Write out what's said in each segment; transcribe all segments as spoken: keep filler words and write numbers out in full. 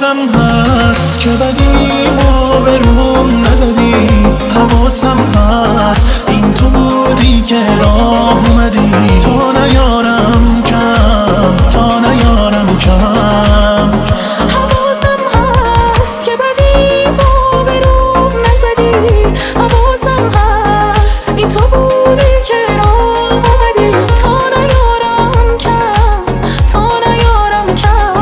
حواسم هست که بدیمو به روم نزدی، حواسم هست این تو بودی که راه اومدی. تا نیارم کم، تا نیارم کم. حواسم هست که بدیمو به روم نزدی، حواسم هست این تو بودی که راه اومدی. تا نیارم کم، تا نیارم کم.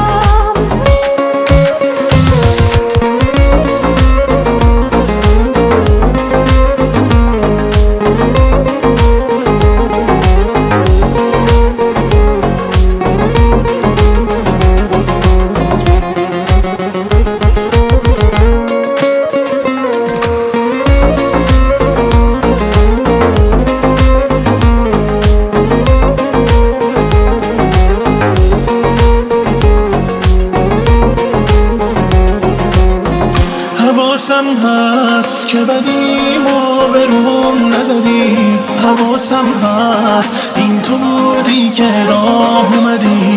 حواسم هست که بدیمو به روم نزدی، حواسم هست این تو بودی که راه اومدی.